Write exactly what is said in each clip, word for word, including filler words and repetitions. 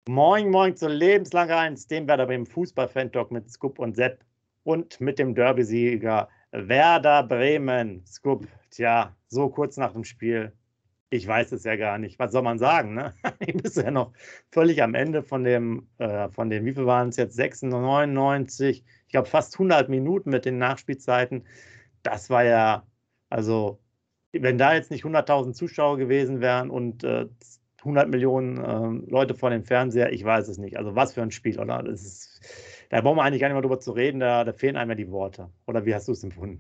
Moin, moin zu Lebenslang eins, dem Werder Bremen Fußball-Fan-Talk mit Scoop und Sepp und mit dem Derby-Sieger Werder Bremen. Scoop, tja, so kurz nach dem Spiel, ich weiß es ja gar nicht. Was soll man sagen, ne? Ich bin ja noch völlig am Ende von dem, äh, von dem, wie viel waren es jetzt? sechsundneunzig, neunundneunzig, ich glaube fast hundert Minuten mit den Nachspielzeiten. Das war ja, also, wenn da jetzt nicht hunderttausend Zuschauer gewesen wären und äh, hundert Millionen äh, Leute vor dem Fernseher, ich weiß es nicht. Also was für ein Spiel, oder? Das ist, da brauchen wir eigentlich gar nicht mehr drüber zu reden, da, da fehlen einem ja die Worte. Oder wie hast du es empfunden?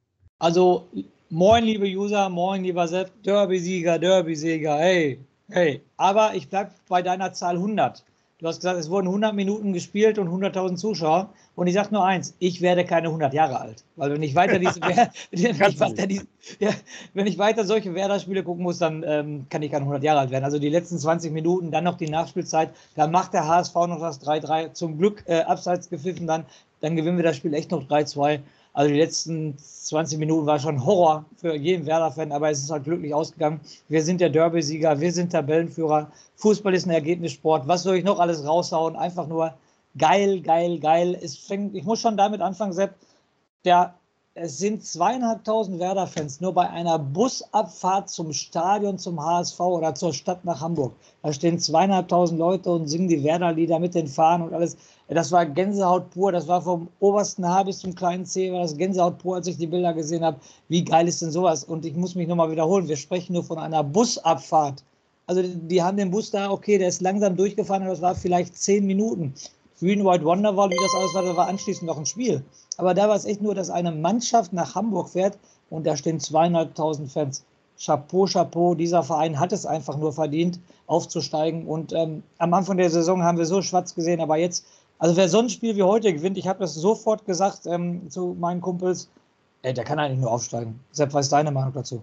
Also, moin, liebe User, moin, lieber Sepp, Derby-Sieger, Derby-Sieger, hey, hey. Aber ich bleibe bei deiner Zahl hundert. Du hast gesagt, es wurden hundert Minuten gespielt und hunderttausend Zuschauer. Und ich sage nur eins, ich werde keine hundert Jahre alt. Weil wenn ich weiter diese, wenn ich weiter diese, ja, wenn ich weiter solche Werder-Spiele gucken muss, dann ähm, kann ich keine hundert Jahre alt werden. Also die letzten zwanzig Minuten, dann noch die Nachspielzeit, dann macht der H S V noch das drei drei. Zum Glück äh, abseits gepfiffen, dann, dann gewinnen wir das Spiel echt noch drei zwei. Also die letzten zwanzig Minuten war schon Horror für jeden Werder-Fan, aber es ist halt glücklich ausgegangen. Wir sind der Derby-Sieger, wir sind Tabellenführer. Fußball ist ein Ergebnissport. Was soll ich noch alles raushauen? Einfach nur geil, geil, geil. Es fängt, ich muss schon damit anfangen, Sepp, der, es sind zweieinhalbtausend Werder-Fans nur bei einer Busabfahrt zum Stadion, zum H S V oder zur Stadt nach Hamburg. Da stehen zweieinhalbtausend Leute und singen die Werder-Lieder mit den Fahnen und alles. Das war Gänsehaut pur, das war vom obersten Haar bis zum kleinen Zeh, war das Gänsehaut pur, als ich die Bilder gesehen habe. Wie geil ist denn sowas? Und ich muss mich nochmal wiederholen, wir sprechen nur von einer Busabfahrt. Also die haben den Bus da, okay, der ist langsam durchgefahren, aber das war vielleicht zehn Minuten. Green White Wonderwall, wie das alles war, da war anschließend noch ein Spiel. Aber da war es echt nur, dass eine Mannschaft nach Hamburg fährt und da stehen zweieinhalbtausend Fans. Chapeau, Chapeau, dieser Verein hat es einfach nur verdient, aufzusteigen. Und ähm, am Anfang der Saison haben wir so schwarz gesehen, aber jetzt, also wer so ein Spiel wie heute gewinnt, ich habe das sofort gesagt ähm, zu meinen Kumpels, ey, der kann eigentlich nur aufsteigen. Sepp, was ist deine Meinung dazu?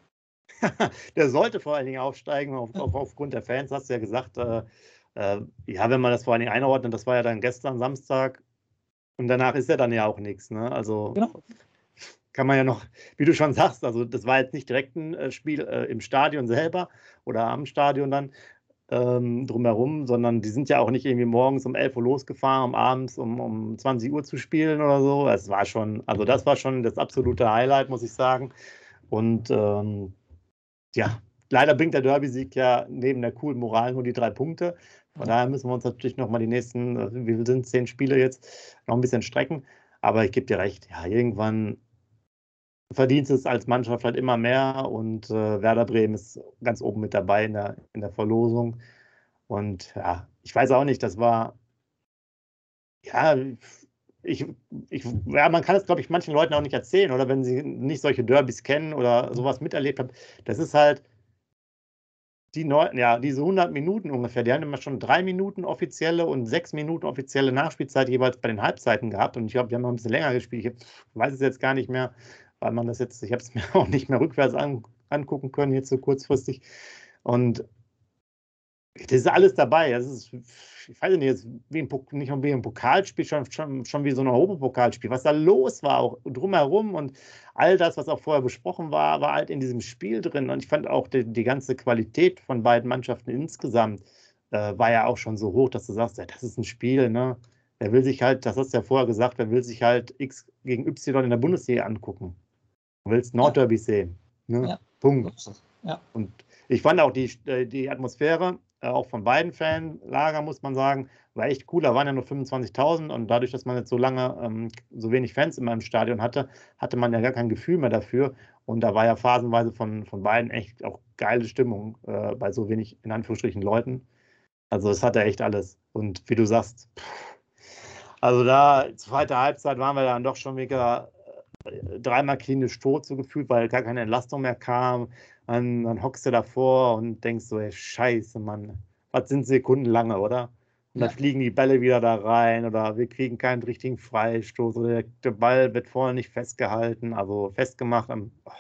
Der sollte vor allen Dingen aufsteigen, auf, auf, aufgrund der Fans, hast du ja gesagt. Äh, äh, ja, wenn man das vor allen Dingen einordnet, das war ja dann gestern Samstag und danach ist ja dann ja auch nichts. Ne? Also Genau. kann man ja noch, wie du schon sagst, also das war jetzt nicht direkt ein äh, Spiel äh, im Stadion selber oder am Stadion dann ähm, drumherum, sondern die sind ja auch nicht irgendwie morgens um elf Uhr losgefahren, um abends um, um zwanzig Uhr zu spielen oder so. Es war schon, also das war schon das absolute Highlight, muss ich sagen. Und ähm, ja, leider bringt der Derby-Sieg ja neben der coolen Moral nur die drei Punkte. Von daher müssen wir uns natürlich noch mal die nächsten, wie viel sind es, zehn Spiele jetzt, noch ein bisschen strecken. Aber ich gebe dir recht, ja, irgendwann verdient es als Mannschaft halt immer mehr und äh, Werder Bremen ist ganz oben mit dabei in der, in der Verlosung. Und ja, ich weiß auch nicht, das war, ja, ich, ich, ja, man kann es, glaube ich, manchen Leuten auch nicht erzählen oder wenn sie nicht solche Derbys kennen oder sowas miterlebt haben. Das ist halt, die neun, ja, diese hundert Minuten ungefähr, die haben immer schon drei Minuten offizielle und sechs Minuten offizielle Nachspielzeit jeweils bei den Halbzeiten gehabt. Und ich glaube, die haben noch ein bisschen länger gespielt. Ich weiß es jetzt gar nicht mehr, weil man das jetzt, ich habe es mir auch nicht mehr rückwärts an, angucken können, jetzt so kurzfristig. Und das ist alles dabei. Das ist, ich weiß nicht, jetzt wie ein, nicht nur wie ein Pokalspiel, schon, schon, schon wie so ein Europapokalspiel. Was da los war, auch drumherum und all das, was auch vorher besprochen war, war halt in diesem Spiel drin. Und ich fand auch die, die ganze Qualität von beiden Mannschaften insgesamt äh, war ja auch schon so hoch, dass du sagst, ja, das ist ein Spiel, ne? Wer will sich halt, das hast du ja vorher gesagt, wer will sich halt X gegen Y in der Bundesliga angucken? Du willst Ja, Nordderby sehen. Ne? ja, so Punkt. ist es. Ja. Und ich fand auch die, die Atmosphäre, äh, auch von beiden Fanlager, muss man sagen, war echt cool. Da waren ja nur fünfundzwanzigtausend und dadurch, dass man jetzt so lange ähm, so wenig Fans immer im Stadion hatte, hatte man ja gar kein Gefühl mehr dafür. Und da war ja phasenweise von, von beiden echt auch geile Stimmung äh, bei so wenig, in Anführungsstrichen, Leuten. Also es hatte echt alles. Und wie du sagst, also da, zweite Halbzeit waren wir dann doch schon wieder dreimal klinisch tot so gefühlt, weil gar keine Entlastung mehr kam. Dann, dann hockst du davor und denkst so, ey, scheiße, Mann, was sind Sekunden lange, oder? Und dann Ja. fliegen die Bälle wieder da rein oder wir kriegen keinen richtigen Freistoß oder der, der Ball wird vorne nicht festgehalten, also festgemacht. Am, oh.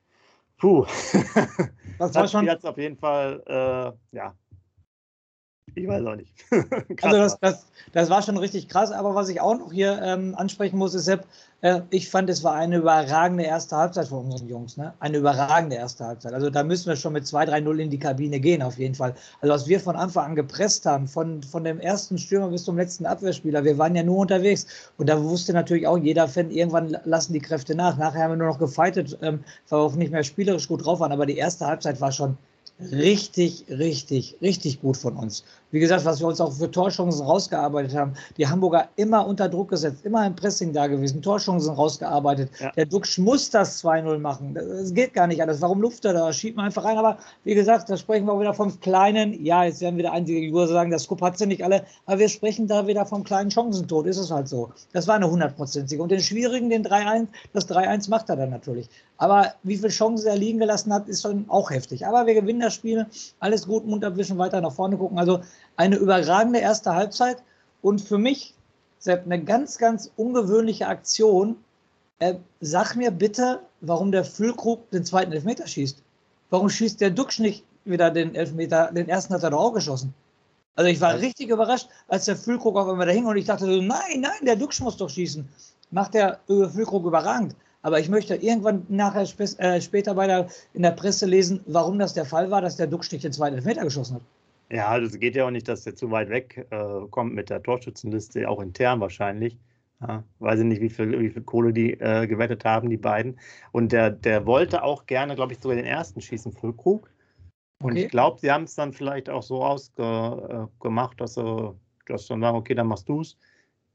Puh. Das war Das Spiel schon, hat es auf jeden Fall, äh, ja, Ich weiß auch nicht. Also das, das, das war schon richtig krass, aber was ich auch noch hier ähm, ansprechen muss, ist, Sepp, äh, ich fand, es war eine überragende erste Halbzeit von unseren Jungs. Ne? Eine überragende erste Halbzeit. Also da müssen wir schon mit zwei drei null in die Kabine gehen, auf jeden Fall. Also was wir von Anfang an gepresst haben, von, von dem ersten Stürmer bis zum letzten Abwehrspieler, wir waren ja nur unterwegs. Und da wusste natürlich auch jeder Fan, irgendwann lassen die Kräfte nach. Nachher haben wir nur noch gefightet, ähm, weil wir auch nicht mehr spielerisch gut drauf waren. Aber die erste Halbzeit war schon richtig, richtig, richtig gut von uns. Wie gesagt, was wir uns auch für Torchancen rausgearbeitet haben. Die Hamburger immer unter Druck gesetzt, immer im Pressing da gewesen, Torchancen rausgearbeitet. Ja. Der Duxch muss das zwei null machen. Das geht gar nicht alles. Warum luft er da? Schiebt man einfach rein. Aber wie gesagt, da sprechen wir auch wieder vom kleinen, ja, jetzt werden wieder einige User sagen, das Scoop hat sie nicht alle, aber wir sprechen da wieder vom kleinen Chancentod. Ist es halt so. Das war eine hundertprozentige. Und den schwierigen, den drei eins, das drei eins macht er dann natürlich. Aber wie viele Chancen er liegen gelassen hat, ist schon auch heftig. Aber wir gewinnen das Spiel. Alles gut, Mund abwischen, weiter nach vorne gucken. Also eine überragende erste Halbzeit und für mich Sepp, eine ganz, ganz ungewöhnliche Aktion. Äh, sag mir bitte, warum der Füllkrug den zweiten Elfmeter schießt. Warum schießt der Duxch nicht wieder den Elfmeter? Den ersten hat er doch auch geschossen. Also ich war ja. richtig überrascht, als der Füllkrug auf einmal da hing und ich dachte so, nein, nein, der Duxch muss doch schießen. Macht der äh, Füllkrug überragend. Aber ich möchte irgendwann nachher sp- äh, später bei der, in der Presse lesen, warum das der Fall war, dass der Duxch nicht den zweiten Elfmeter geschossen hat. Ja, das geht ja auch nicht, dass der zu weit weg äh, kommt mit der Torschützenliste, auch intern wahrscheinlich. Ja, weiß ich nicht, wie viel, wie viel Kohle die äh, gewettet haben, die beiden. Und der, der wollte auch gerne, glaube ich, sogar den ersten schießen, Füllkrug. Und okay. Ich glaube, sie haben es dann vielleicht auch so ausgemacht, äh, dass sie dass dann sagen, okay, dann machst du es.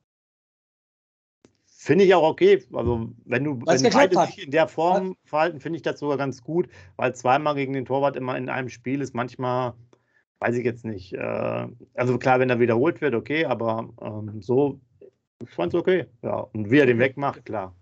Finde ich auch okay. Also, wenn du wenn beide hat. sich in der Form verhalten, finde ich das sogar ganz gut, weil zweimal gegen den Torwart immer in einem Spiel ist manchmal. Weiß ich jetzt nicht. Also klar, wenn er wiederholt wird, okay, aber ähm, so, ich fand es okay. Ja, und wie er den wegmacht, klar.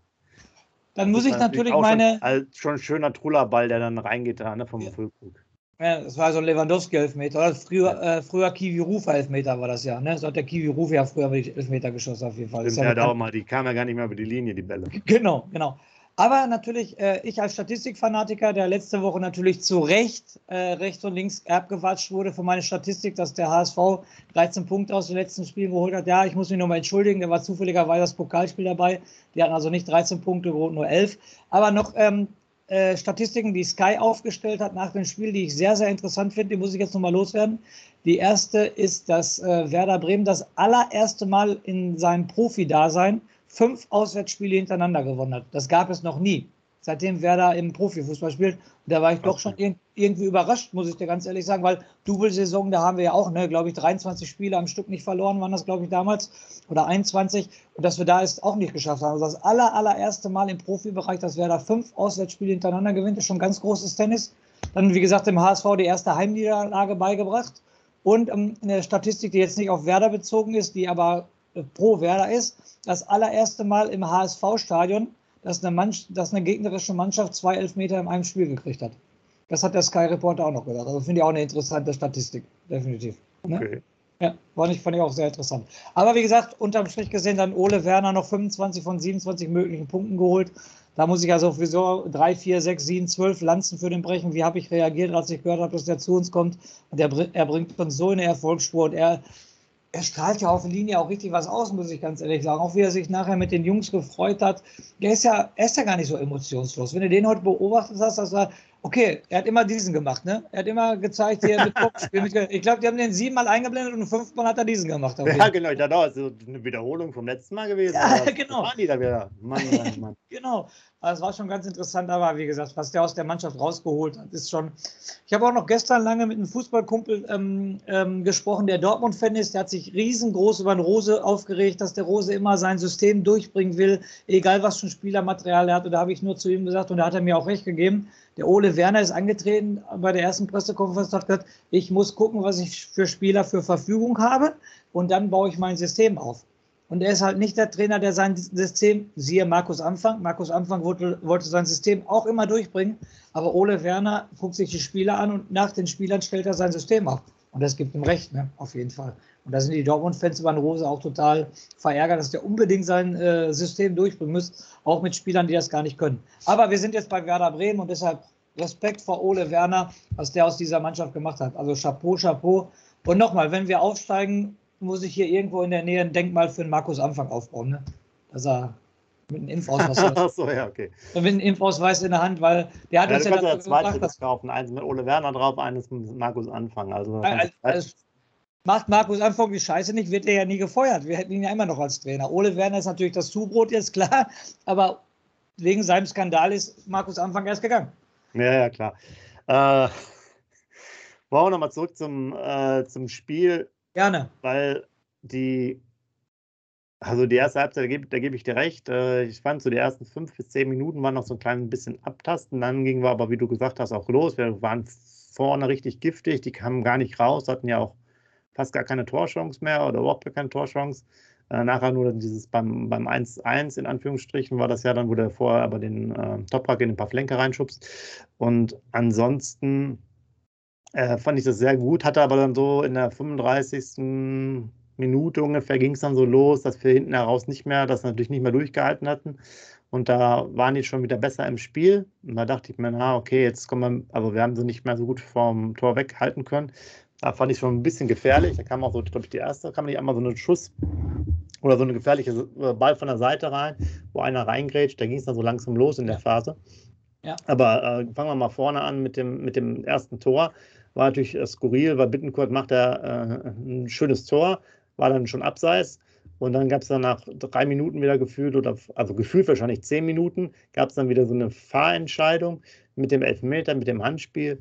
Dann muss ich natürlich meine... Schon, also schon ein schöner Trullerball, der dann reingeht da, ne, vom ja. Füllkrug. Ja, das war so ein Lewandowski-Elfmeter. Früher, ja. äh, früher Kiwi-Rufer-Elfmeter war das ja. Ne? So hat der Kiwi-Rufer ja früher die Elfmeter geschossen auf jeden Fall. Stimmt, ja, ja mal, die kam ja gar nicht mehr über die Linie, die Bälle. Genau, genau. Aber natürlich, äh, ich als Statistikfanatiker, der letzte Woche natürlich zu Recht äh, rechts und links abgewatscht wurde für meine Statistik, dass der H S V dreizehn Punkte aus den letzten Spielen geholt hat. Ja, ich muss mich nochmal entschuldigen, da war zufälligerweise das Pokalspiel dabei. Die hatten also nicht dreizehn Punkte geholt, nur elf. Aber noch ähm, äh, Statistiken, die Sky aufgestellt hat nach dem Spiel, die ich sehr, sehr interessant finde, die muss ich jetzt nochmal loswerden. Die erste ist, dass äh, Werder Bremen das allererste Mal in seinem Profi-Dasein fünf Auswärtsspiele hintereinander gewonnen hat. Das gab es noch nie, seitdem Werder im Profifußball spielt. Und da war ich doch schon ir- irgendwie überrascht, muss ich dir ganz ehrlich sagen, weil Double-Saison, da haben wir ja auch, ne, glaube ich, dreiundzwanzig Spiele am Stück nicht verloren, waren das, glaube ich, damals, oder einundzwanzig. Und dass wir da es auch nicht geschafft haben. Also das aller, allererste Mal im Profibereich, dass Werder fünf Auswärtsspiele hintereinander gewinnt, ist schon ganz großes Tennis. Dann, wie gesagt, dem H S V die erste Heimniederlage beigebracht. Und ähm, eine Statistik, die jetzt nicht auf Werder bezogen ist, die aber pro Werder ist, das allererste Mal im H S V-Stadion, dass eine, Mann, dass eine gegnerische Mannschaft zwei Elfmeter in einem Spiel gekriegt hat. Das hat der Sky-Reporter auch noch gesagt. Also finde ich auch eine interessante Statistik, definitiv. Ne? Okay. Ja, fand ich, fand ich auch sehr interessant. Aber wie gesagt, unterm Strich gesehen, dann Ole Werner noch fünfundzwanzig von siebenundzwanzig möglichen Punkten geholt. Da muss ich also sowieso drei, vier, sechs, sieben, zwölf Lanzen für den brechen. Wie habe ich reagiert, als ich gehört habe, dass der zu uns kommt? Und er, er bringt uns so in eine Erfolgsspur und er Er strahlt ja auf der Linie auch richtig was aus, muss ich ganz ehrlich sagen. Auch wie er sich nachher mit den Jungs gefreut hat. Der ist ja, er ist ja gar nicht so emotionslos. Wenn du den heute beobachtet hast, das war, okay, er hat immer diesen gemacht, ne? Er hat immer gezeigt, wie er mit Kopfspiel mit, ich glaube, die haben den siebenmal eingeblendet und fünfmal hat er diesen gemacht. Ja, genau, ich dachte auch, so eine Wiederholung vom letzten Mal gewesen. Ja, genau. Waren die da wieder? Mann, Mann, Mann. Genau. Also es war schon ganz interessant, aber wie gesagt, was der aus der Mannschaft rausgeholt hat, ist schon. Ich habe auch noch gestern lange mit einem Fußballkumpel ähm, ähm, gesprochen, der Dortmund-Fan ist. Der hat sich riesengroß über den Rose aufgeregt, dass der Rose immer sein System durchbringen will, egal was für ein Spielermaterial er hat. Und da habe ich nur zu ihm gesagt, und da hat er mir auch recht gegeben. Der Ole Werner ist angetreten bei der ersten Pressekonferenz und hat gesagt, ich muss gucken, was ich für Spieler zur Verfügung habe, und dann baue ich mein System auf. Und er ist halt nicht der Trainer, der sein System, siehe Markus Anfang, Markus Anfang wollte, wollte sein System auch immer durchbringen, aber Ole Werner guckt sich die Spieler an und nach den Spielern stellt er sein System auf. Und das gibt ihm recht, ne? Auf jeden Fall. Und da sind die Dortmund-Fans über den Rose auch total verärgert, dass der unbedingt sein äh, System durchbringen muss, auch mit Spielern, die das gar nicht können. Aber wir sind jetzt bei Werder Bremen und deshalb Respekt vor Ole Werner, was der aus dieser Mannschaft gemacht hat. Also Chapeau, Chapeau. Und nochmal, wenn wir aufsteigen, muss ich hier irgendwo in der Nähe ein Denkmal für den Markus Anfang aufbauen, ne? Dass er mit einem Impfausweis Ach so, ja, okay. mit einem Impfausweis in der Hand, weil der hat Ja, uns du ja kannst ja dazu zwei gebracht, Trikots dass kaufen. Eins mit Ole Werner drauf, eines mit Markus Anfang. Also, da kannst du also, also, macht Markus Anfang die Scheiße nicht, wird er ja nie gefeuert. Wir hätten ihn ja immer noch als Trainer. Ole Werner ist natürlich das Zubrot jetzt, klar, aber wegen seinem Skandal ist Markus Anfang erst gegangen. Ja, ja, klar. Äh, wollen wir nochmal zurück zum, äh, zum Spiel. Gerne. Weil die, also die erste Halbzeit, da gebe, da gebe ich dir recht. Äh, ich fand so die ersten fünf bis zehn Minuten waren noch so ein klein bisschen abtasten. Dann gingen wir aber, wie du gesagt hast, auch los. Wir waren vorne richtig giftig. Die kamen gar nicht raus, hatten ja auch fast gar keine Torchance mehr oder überhaupt gar keine Torchance. Äh, nachher nur dieses beim, beim eins eins in Anführungsstrichen war das ja dann, wo der vorher aber den äh, Toprak in ein paar Flanke reinschubst. Und ansonsten äh, fand ich das sehr gut, hatte aber dann so in der fünfunddreißigsten Minute ungefähr ging es dann so los, dass wir hinten heraus nicht mehr, das natürlich nicht mehr durchgehalten hatten. Und da waren die schon wieder besser im Spiel. Und da dachte ich mir, na, okay, jetzt kommen wir, aber wir haben sie nicht mehr so gut vom Tor weghalten können. Da fand ich schon ein bisschen gefährlich. Da kam auch so, glaube ich, die erste, kam nicht einmal so ein Schuss oder so eine gefährliche Ball von der Seite rein, wo einer reingrätscht. Da ging es dann so langsam los in der Phase. Ja. Aber äh, fangen wir mal vorne an mit dem, mit dem ersten Tor. War natürlich äh, skurril, weil Bittencourt macht da äh, ein schönes Tor, war dann schon abseits. Und dann gab es dann nach drei Minuten wieder gefühlt, oder also gefühlt wahrscheinlich zehn Minuten, gab es dann wieder so eine Fahrentscheidung mit dem Elfmeter, mit dem Handspiel.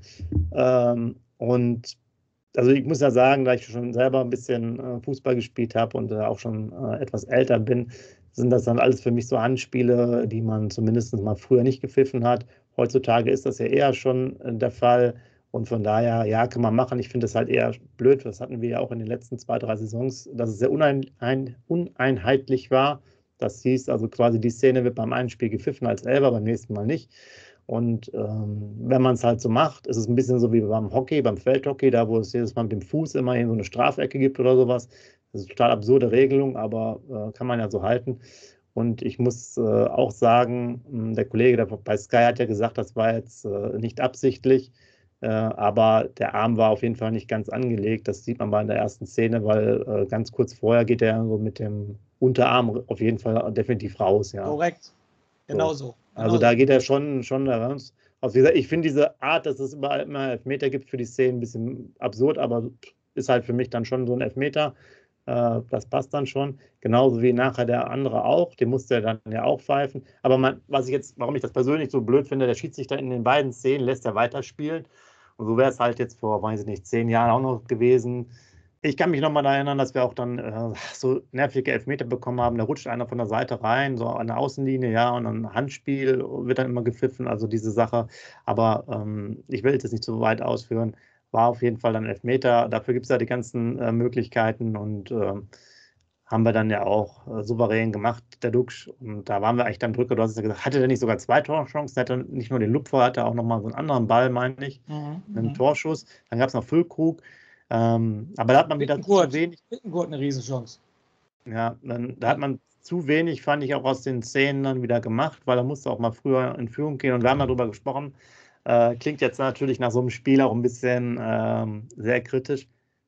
Ähm, und also ich muss ja sagen, da ich schon selber ein bisschen äh, Fußball gespielt habe und äh, auch schon äh, etwas älter bin, sind das dann alles für mich so Handspiele, die man zumindest mal früher nicht gepfiffen hat. Heutzutage ist das ja eher schon äh, der Fall. Und von daher, ja, kann man machen. Ich finde es halt eher blöd. Das hatten wir ja auch in den letzten zwei, drei Saisons, dass es sehr unein, ein, uneinheitlich war. Das hieß also quasi, die Szene wird beim einen Spiel gepfiffen als Elfer, beim nächsten Mal nicht. Und ähm, wenn man es halt so macht, ist es ein bisschen so wie beim Hockey, beim Feldhockey, da wo es jedes Mal mit dem Fuß immerhin so eine Strafecke gibt oder sowas. Das ist eine total absurde Regelung, aber äh, kann man ja so halten. Und ich muss äh, auch sagen, der Kollege der bei Sky hat ja gesagt, das war jetzt äh, nicht absichtlich, äh, aber der Arm war auf jeden Fall nicht ganz angelegt. Das sieht man mal in der ersten Szene, weil äh, ganz kurz vorher geht er so mit dem Unterarm auf jeden Fall definitiv raus. Ja. Korrekt, genau so. Also da geht er schon, schon raus. Also wie gesagt, ich finde diese Art, dass es überall immer Elfmeter gibt für die Szenen, ein bisschen absurd, aber ist halt für mich dann schon so ein Elfmeter. Äh, das passt dann schon. Genauso wie nachher der andere auch. Den musste er dann ja auch pfeifen. Aber man, was ich jetzt, warum ich das persönlich so blöd finde, der Schiedsrichter in den beiden Szenen lässt er weiterspielen. Und so wäre es halt jetzt vor, weiß ich nicht, zehn Jahren auch noch gewesen. Ich kann mich noch mal erinnern, dass wir auch dann äh, so nervige Elfmeter bekommen haben. Da rutscht einer von der Seite rein, so an der Außenlinie, ja, und ein Handspiel wird dann immer gepfiffen, also diese Sache. Aber ähm, ich will das nicht so weit ausführen. War auf jeden Fall dann Elfmeter. Dafür gibt es ja die ganzen äh, Möglichkeiten und äh, haben wir dann ja auch äh, souverän gemacht, der Duxch. Und da waren wir eigentlich dann Drücker. Du hast ja gesagt, hatte der nicht sogar zwei Torchancen? Hatte nicht nur den Lupfer, hatte auch nochmal so einen anderen Ball, meine ich, Mhm. einen Torschuss. Dann gab es noch Füllkrug. Ähm, aber da hat man wieder Bittencourt, zu wenig. Bittencourt eine Riesenchance. Ja, dann, da hat man zu wenig, fand ich, auch aus den Szenen dann wieder gemacht, weil er musste auch mal früher in Führung gehen. Und wir haben darüber gesprochen. Äh, klingt jetzt natürlich nach so einem Spiel auch ein bisschen ähm, sehr kritisch.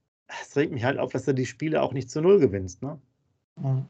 Es regt mich halt auf, dass du die Spiele auch nicht zu Null gewinnst. Ne? Mhm.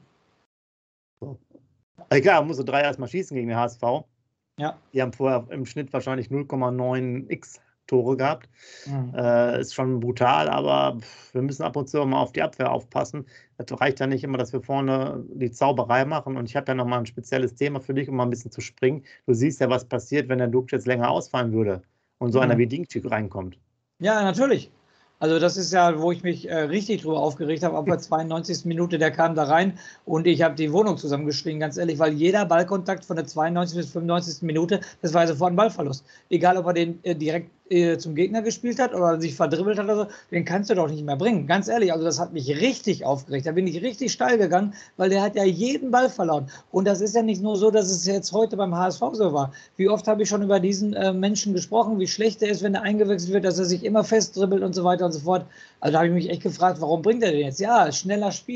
So. Egal, musst du drei erstmal schießen gegen den H S V. Ja. Die haben vorher im Schnitt wahrscheinlich null Komma neun x Tore gehabt. Mhm. Äh, ist schon brutal, aber wir müssen ab und zu mal auf die Abwehr aufpassen. Das reicht ja nicht immer, dass wir vorne die Zauberei machen. Und ich habe ja nochmal ein spezielles Thema für dich, um mal ein bisschen zu springen. Du siehst ja, was passiert, wenn der Duxch jetzt länger ausfallen würde und so Mhm. einer wie Dinkczyk reinkommt. Ja, natürlich. Also das ist ja, wo ich mich äh, richtig drüber aufgeregt habe, ab der zweiundneunzigsten Minute, der kam da rein und ich habe die Wohnung zusammengeschrien, ganz ehrlich, weil jeder Ballkontakt von der zweiundneunzigsten bis fünfundneunzigsten Minute, das war sofort ein Ballverlust. Egal, ob er den äh, direkt äh, zum Gegner gespielt hat oder sich verdribbelt hat oder so, den kannst du doch nicht mehr bringen. Ganz ehrlich, also das hat mich richtig aufgeregt. Da bin ich richtig steil gegangen, weil der hat ja jeden Ball verloren. Und das ist ja nicht nur so, dass es jetzt heute beim H S V so war. Wie oft habe ich schon über diesen äh, Menschen gesprochen, wie schlecht er ist, wenn er eingewechselt wird, dass er sich immer festdribbelt und so weiter und so fort. Also da habe ich mich echt gefragt, warum bringt er den jetzt? Ja, schneller Spieler.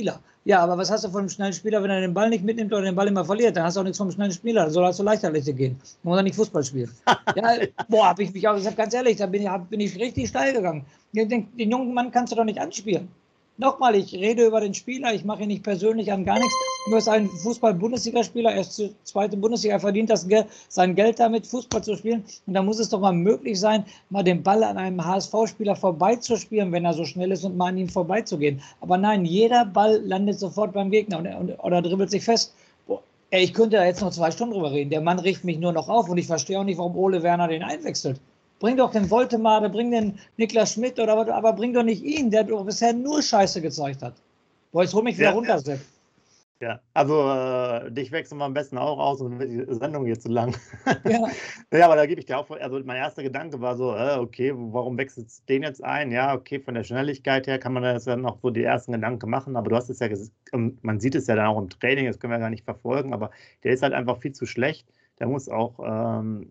Ja, aber was hast du von einem schnellen Spieler, wenn er den Ball nicht mitnimmt oder den Ball immer verliert? Dann hast du auch nichts vom schnellen Spieler. Dann soll er zu Leichtathletik gehen. Dann muss er nicht Fußball spielen. Ja, boah, hab ich mich auch, ich sag ganz ehrlich, da bin ich, bin ich richtig steil gegangen. Ich denke, den jungen Mann kannst du doch nicht anspielen. Nochmal, ich rede über den Spieler, ich mache ihn nicht persönlich an gar nichts. Du bist ein Fußball-Bundesligaspieler, er ist zweite Bundesliga, er verdient das Geld, sein Geld damit, Fußball zu spielen. Und da muss es doch mal möglich sein, mal den Ball an einem H S V-Spieler vorbeizuspielen, wenn er so schnell ist und mal an ihm vorbeizugehen. Aber nein, jeder Ball landet sofort beim Gegner und, und, oder dribbelt sich fest. Boah, ey, ich könnte da jetzt noch zwei Stunden drüber reden. Der Mann riecht mich nur noch auf und ich verstehe auch nicht, warum Ole Werner den einwechselt. Bring doch den Woltemade, bring den Niklas Schmidt oder was, aber bring doch nicht ihn, der doch bisher nur Scheiße gezeigt hat. Boah, jetzt hol mich wieder Ja, runter, Sepp. ja. Also äh, dich wechseln wir am besten auch aus und wird die Sendung hier zu lang. Ja, Ja, aber da gebe ich dir auch, also mein erster Gedanke war so, äh, okay, warum wechselst du den jetzt ein? Ja, okay, von der Schnelligkeit her kann man das dann noch so die ersten Gedanken machen, aber du hast es ja, ges- ähm, man sieht es ja dann auch im Training, das können wir gar nicht verfolgen, aber der ist halt einfach viel zu schlecht. Der muss auch, ähm,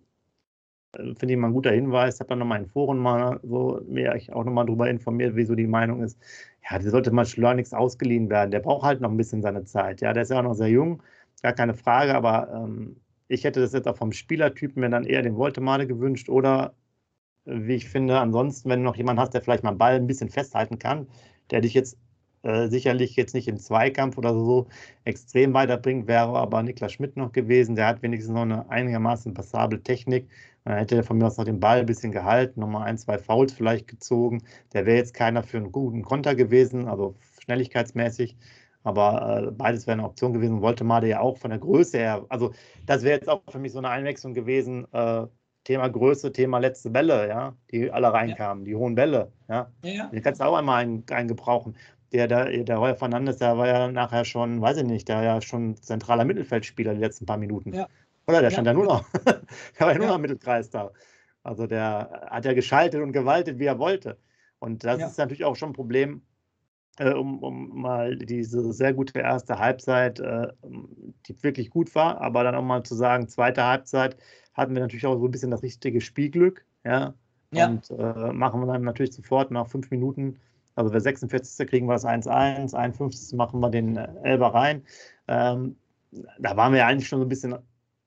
finde ich mal ein guter Hinweis. Ich habe dann nochmal in Foren mal so mir auch nochmal darüber informiert, wie so die Meinung ist. Ja, der sollte mal schleunigst ausgeliehen werden. Der braucht halt noch ein bisschen seine Zeit. Ja, der ist ja auch noch sehr jung, gar keine Frage, aber ähm, ich hätte das jetzt auch vom Spielertypen mir dann eher den Woltemade gewünscht oder äh, wie ich finde, ansonsten, wenn du noch jemanden hast, der vielleicht mal einen Ball ein bisschen festhalten kann, der dich jetzt äh, sicherlich jetzt nicht im Zweikampf oder so extrem weiterbringt, wäre aber Niklas Schmidt noch gewesen. Der hat wenigstens noch eine einigermaßen passable Technik. Dann hätte er von mir aus noch den Ball ein bisschen gehalten, nochmal ein, zwei Fouls vielleicht gezogen. Der wäre jetzt keiner für einen guten Konter gewesen, also schnelligkeitsmäßig. Aber äh, beides wäre eine Option gewesen. Woltemade ja auch von der Größe her. Also das wäre jetzt auch für mich so eine Einwechslung gewesen. Äh, Thema Größe, Thema letzte Bälle, ja, die alle ja, reinkamen, die hohen Bälle, ja. ja, Den kannst du auch einmal einen, einen gebrauchen. Der, der, der Heuer Fernandes, der war ja nachher schon, weiß ich nicht, der war ja schon zentraler Mittelfeldspieler die letzten paar Minuten. ja, Oder der stand ja, ja nur noch, der war ja nur noch ja, im Mittelkreis da. Also der hat ja geschaltet und gewaltet, wie er wollte. Und das ja, ist natürlich auch schon ein Problem, äh, um, um mal diese sehr gute erste Halbzeit, äh, die wirklich gut war, aber dann auch mal zu sagen, zweite Halbzeit hatten wir natürlich auch so ein bisschen das richtige Spielglück, ja, ja, und äh, machen wir dann natürlich sofort nach fünf Minuten, also der sechsundvierzigste kriegen wir das eins eins, einundfünfzigsten machen wir den äh, Elfer rein. Ähm, da waren wir ja eigentlich schon so ein bisschen,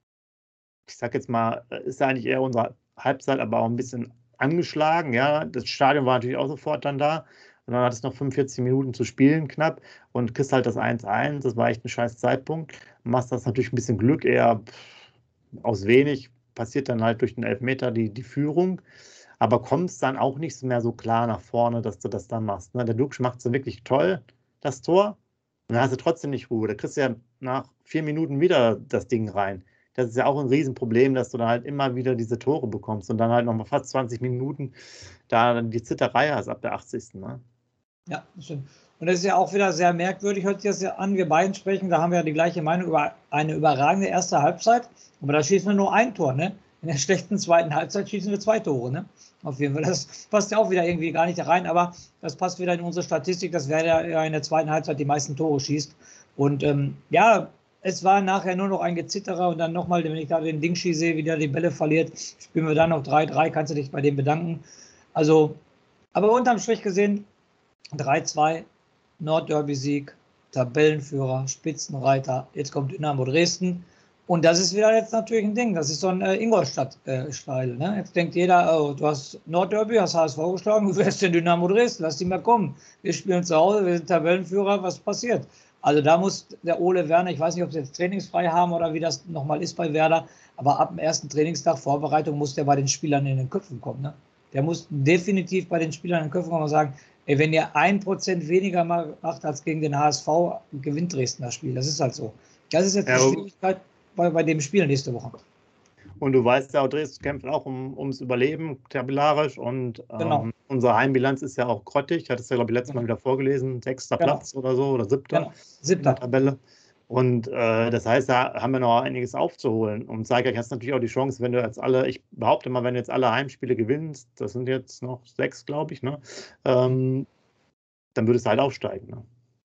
ich sag jetzt mal, ist ja eigentlich eher unsere Halbzeit, aber auch ein bisschen angeschlagen. Ja, das Stadion war natürlich auch sofort dann da. Und dann hat es noch fünfundvierzig Minuten zu spielen, knapp, und kriegst halt das eins eins. Das war echt ein scheiß Zeitpunkt. Machst das natürlich ein bisschen Glück, eher aus wenig. Passiert dann halt durch den Elfmeter die, die Führung. Aber kommst dann auch nicht mehr so klar nach vorne, dass du das dann machst. Ne? Der Duxch macht es wirklich toll, das Tor. Und dann hast du trotzdem nicht Ruhe. Da kriegst du ja nach vier Minuten wieder das Ding rein. Das ist ja auch ein Riesenproblem, dass du dann halt immer wieder diese Tore bekommst und dann halt nochmal fast zwanzig Minuten da dann die Zitterei hast ab der achtzigsten. Ne? ja, das stimmt. Und das ist ja auch wieder sehr merkwürdig, hört sich das ja an, wir beiden sprechen, da haben wir ja die gleiche Meinung über eine überragende erste Halbzeit, aber da schießen wir nur ein Tor, ne? In der schlechten zweiten Halbzeit schießen wir zwei Tore, ne? Auf jeden Fall, das passt ja auch wieder irgendwie gar nicht rein, aber das passt wieder in unsere Statistik, dass wer ja in der zweiten Halbzeit die meisten Tore schießt. Und ähm, ja, es war nachher nur noch ein Gezitterer und dann nochmal, wenn ich da den Dingshi sehe, wie der die Bälle verliert, spielen wir dann noch drei drei, kannst du dich bei dem bedanken. Also, aber unterm Strich gesehen, drei zwei, Nordderby-Sieg, Tabellenführer, Spitzenreiter, jetzt kommt Dynamo Dresden. Und das ist wieder jetzt natürlich ein Ding. Das ist so ein äh, Ingolstadt-Style. Äh, ne? Jetzt denkt jeder, oh, du hast Nordderby, hast H S V geschlagen, du wärst in Dynamo Dresden, lass die mal kommen. Wir spielen zu Hause, wir sind Tabellenführer, was passiert? Also da muss der Ole Werner, ich weiß nicht, ob sie jetzt trainingsfrei haben oder wie das nochmal ist bei Werder, aber ab dem ersten Trainingstag Vorbereitung muss der bei den Spielern in den Köpfen kommen. Ne? Der muss definitiv bei den Spielern in den Köpfen kommen und sagen, ey, wenn ihr ein Prozent weniger macht als gegen den H S V, gewinnt Dresden das Spiel. Das ist halt so. Das ist jetzt die Ja, Schwierigkeit bei, bei dem Spiel nächste Woche. und du weißt ja, Dresden kämpft auch um, ums Überleben, tabellarisch. Und Genau, ähm, unsere Heimbilanz ist ja auch grottig. Ich hatte es ja, glaube ich, letztes Mal genau, wieder vorgelesen. Sechster genau, Platz oder so oder siebter genau. in der Siebter. Tabelle. Und äh, das heißt, da haben wir noch einiges aufzuholen. Und zeitgleich hast du natürlich auch die Chance, wenn du jetzt alle, ich behaupte mal, wenn du jetzt alle Heimspiele gewinnst, das sind jetzt noch sechs, glaube ich, ne? Ähm, dann würdest du halt aufsteigen. Ne?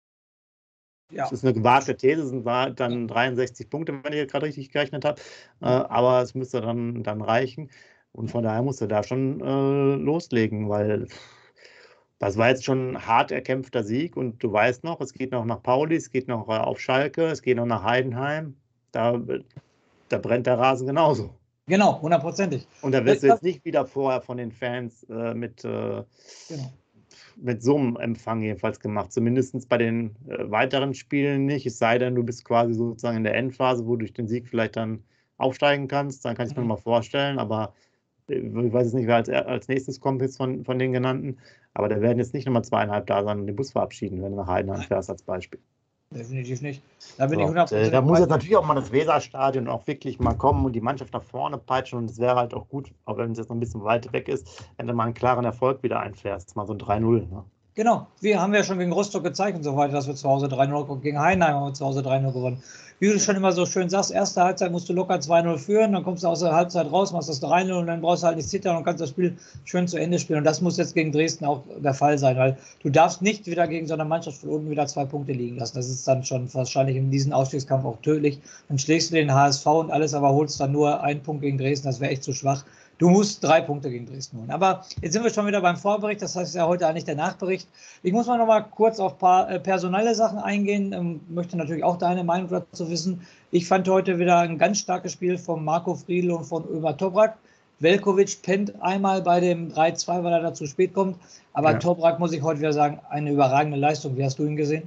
Das Ja, ist eine gewagte These, es sind dann dreiundsechzig Punkte, wenn ich gerade richtig gerechnet habe. Äh, ja. aber es müsste dann, dann reichen. Und von daher musst du da schon äh, loslegen, weil Das war jetzt schon ein hart erkämpfter Sieg und du weißt noch, es geht noch nach Pauli, es geht noch auf Schalke, es geht noch nach Heidenheim. Da, da brennt der Rasen genauso. Genau, hundertprozentig. Und da wirst du jetzt nicht wieder vorher von den Fans äh, mit, äh, genau. mit so einem Empfang jedenfalls gemacht. Zumindest bei den äh, weiteren Spielen nicht. Es sei denn, du bist quasi sozusagen in der Endphase, wo du durch den Sieg vielleicht dann aufsteigen kannst. Dann kann ich es mir Mhm. mal vorstellen. Aber ich weiß jetzt nicht, wer als, als nächstes kommt jetzt von, von den genannten. Aber da werden jetzt nicht nochmal zweieinhalb da sein und den Bus verabschieden, wenn du nach Heidenheim fährst als Beispiel. Definitiv nicht. Da bin so, ich hundertprozentig. Da muss jetzt natürlich auch mal das Weserstadion auch wirklich mal kommen und die Mannschaft nach vorne peitschen. Und es wäre halt auch gut, auch wenn es jetzt noch ein bisschen weit weg ist, wenn du mal einen klaren Erfolg wieder einfährst. Mal so ein drei null. Ne? Genau, wir haben ja schon gegen Rostock gezeigt und so weiter, dass wir zu Hause drei null, gegen Heidenheim haben wir zu Hause drei null gewonnen. Wie du schon immer so schön sagst, erste Halbzeit musst du locker zwei null führen, dann kommst du aus der Halbzeit raus, machst das drei null und dann brauchst du halt nicht zittern und kannst das Spiel schön zu Ende spielen. Und das muss jetzt gegen Dresden auch der Fall sein, weil du darfst nicht wieder gegen so eine Mannschaft von unten wieder zwei Punkte liegen lassen. Das ist dann schon wahrscheinlich in diesem Ausstiegskampf auch tödlich. Dann schlägst du den H S V und alles, aber holst dann nur einen Punkt gegen Dresden, das wäre echt zu schwach. Du musst drei Punkte gegen Dresden holen. Aber jetzt sind wir schon wieder beim Vorbericht, das heißt ja heute eigentlich der Nachbericht. Ich muss mal noch mal kurz auf ein paar äh, personelle Sachen eingehen. Ähm, möchte natürlich auch deine Meinung dazu wissen. Ich fand heute wieder ein ganz starkes Spiel von Marco Friedl und von Ömer Toprak. Velkovic pennt einmal bei dem drei zwei, weil er da zu spät kommt. Aber ja. Toprak, muss ich heute wieder sagen, eine überragende Leistung. Wie hast du ihn gesehen?